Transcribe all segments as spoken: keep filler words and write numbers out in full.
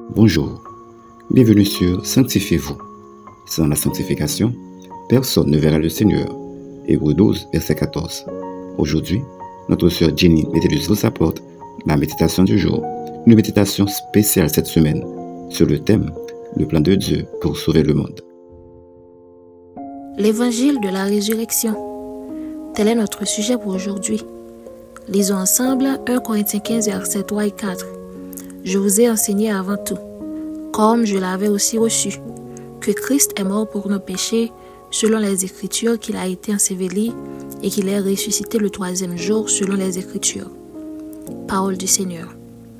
Bonjour, bienvenue sur Sanctifiez-vous. Sans la sanctification, personne ne verra le Seigneur. Hébreux douze, verset quatorze. Aujourd'hui, notre sœur Jenny Métellus vous apporte la méditation du jour, une méditation spéciale cette semaine sur le thème « Le plan de Dieu pour sauver le monde ». L'évangile de la résurrection. Tel est notre sujet pour aujourd'hui. Lisons ensemble un Corinthiens quinze, versets trois et quatre. Je vous ai enseigné avant tout, comme je l'avais aussi reçu, que Christ est mort pour nos péchés, selon les Écritures, qu'il a été enseveli et qu'il est ressuscité le troisième jour, selon les Écritures. Parole du Seigneur.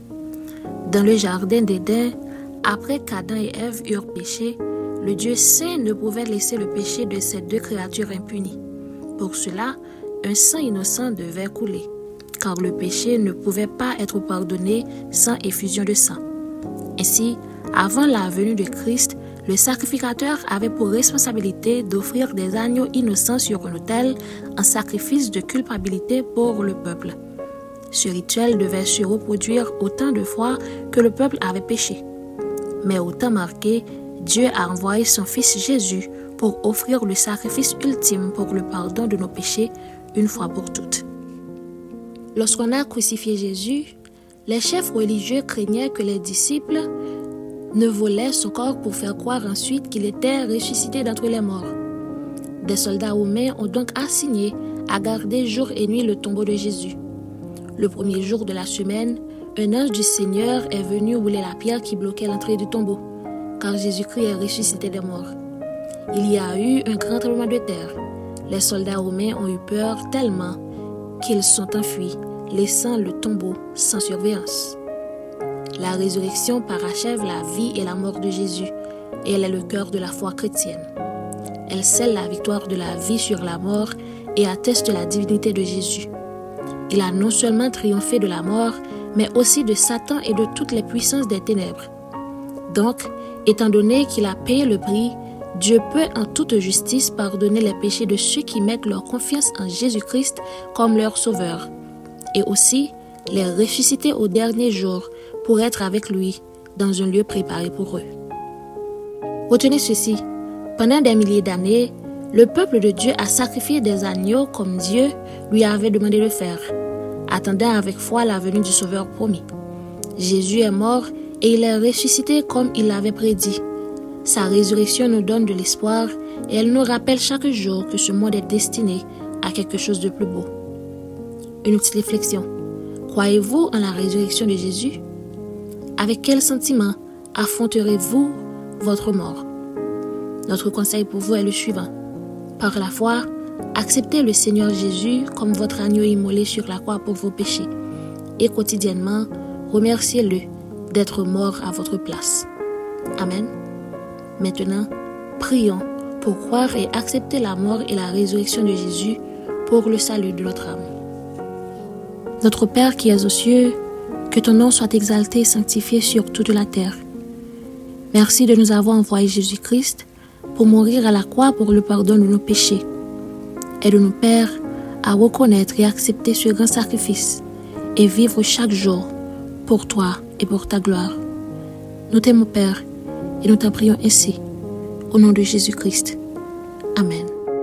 Dans le jardin d'Éden, après qu'Adam et Ève eurent péché, le Dieu saint ne pouvait laisser le péché de ces deux créatures impunies. Pour cela, un sang innocent devait couler, car le péché ne pouvait pas être pardonné sans effusion de sang. Ainsi, avant la venue de Christ, le sacrificateur avait pour responsabilité d'offrir des agneaux innocents sur un autel en sacrifice de culpabilité pour le peuple. Ce rituel devait se reproduire autant de fois que le peuple avait péché. Mais au temps marqué, Dieu a envoyé son Fils Jésus pour offrir le sacrifice ultime pour le pardon de nos péchés une fois pour toutes. Lorsqu'on a crucifié Jésus, les chefs religieux craignaient que les disciples ne volaient son corps pour faire croire ensuite qu'il était ressuscité d'entre les morts. Des soldats romains ont donc assigné à garder jour et nuit le tombeau de Jésus. Le premier jour de la semaine, un ange du Seigneur est venu rouler la pierre qui bloquait l'entrée du tombeau, car Jésus-Christ est ressuscité des morts. Il y a eu un grand tremblement de terre. Les soldats romains ont eu peur tellement qu'ils sont enfuis, laissant le tombeau sans surveillance. La résurrection parachève la vie et la mort de Jésus, et elle est le cœur de la foi chrétienne. Elle scelle la victoire de la vie sur la mort et atteste la divinité de Jésus. Il a non seulement triomphé de la mort, mais aussi de Satan et de toutes les puissances des ténèbres. Donc, étant donné qu'il a payé le prix, Dieu peut en toute justice pardonner les péchés de ceux qui mettent leur confiance en Jésus-Christ comme leur sauveur, et aussi les ressusciter au dernier jour pour être avec lui dans un lieu préparé pour eux. Retenez ceci, pendant des milliers d'années, le peuple de Dieu a sacrifié des agneaux comme Dieu lui avait demandé de faire, attendant avec foi la venue du Sauveur promis. Jésus est mort et il est ressuscité comme il l'avait prédit. Sa résurrection nous donne de l'espoir et elle nous rappelle chaque jour que ce monde est destiné à quelque chose de plus beau. Une petite réflexion. Croyez-vous en la résurrection de Jésus? Avec quel sentiment affronterez-vous votre mort? Notre conseil pour vous est le suivant. Par la foi, acceptez le Seigneur Jésus comme votre agneau immolé sur la croix pour vos péchés et quotidiennement, remerciez-le d'être mort à votre place. Amen. Maintenant, prions pour croire et accepter la mort et la résurrection de Jésus pour le salut de notre âme. Notre Père qui es aux cieux, que ton nom soit exalté et sanctifié sur toute la terre. Merci de nous avoir envoyé Jésus-Christ pour mourir à la croix pour le pardon de nos péchés. Aide-nous, Père, à reconnaître et accepter ce grand sacrifice et vivre chaque jour pour toi et pour ta gloire. Nous t'aimons, Père, et nous t'en prions ainsi, au nom de Jésus-Christ. Amen.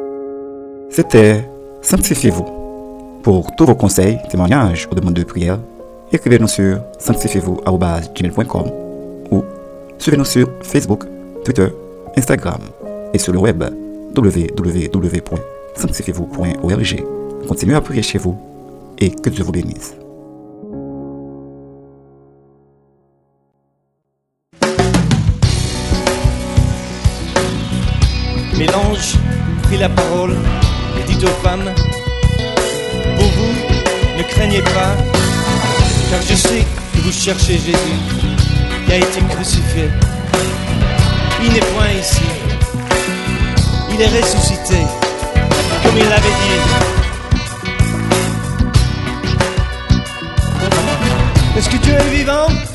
C'était Sanctifiez-vous. Pour tous vos conseils, témoignages ou demandes de prière, écrivez-nous sur sanctifiez-vous arobase gmail point com ou suivez-nous sur Facebook, Twitter, Instagram et sur le web w w w point sanctifiez-vous point org. Continuez à prier chez vous et que Dieu vous bénisse. Mélange prit la parole et dit aux femmes: pour vous, ne craignez pas, car je sais que vous cherchez Jésus, qui a été crucifié. Il n'est point ici, il est ressuscité, comme il l'avait dit. Est-ce que Dieu est vivant?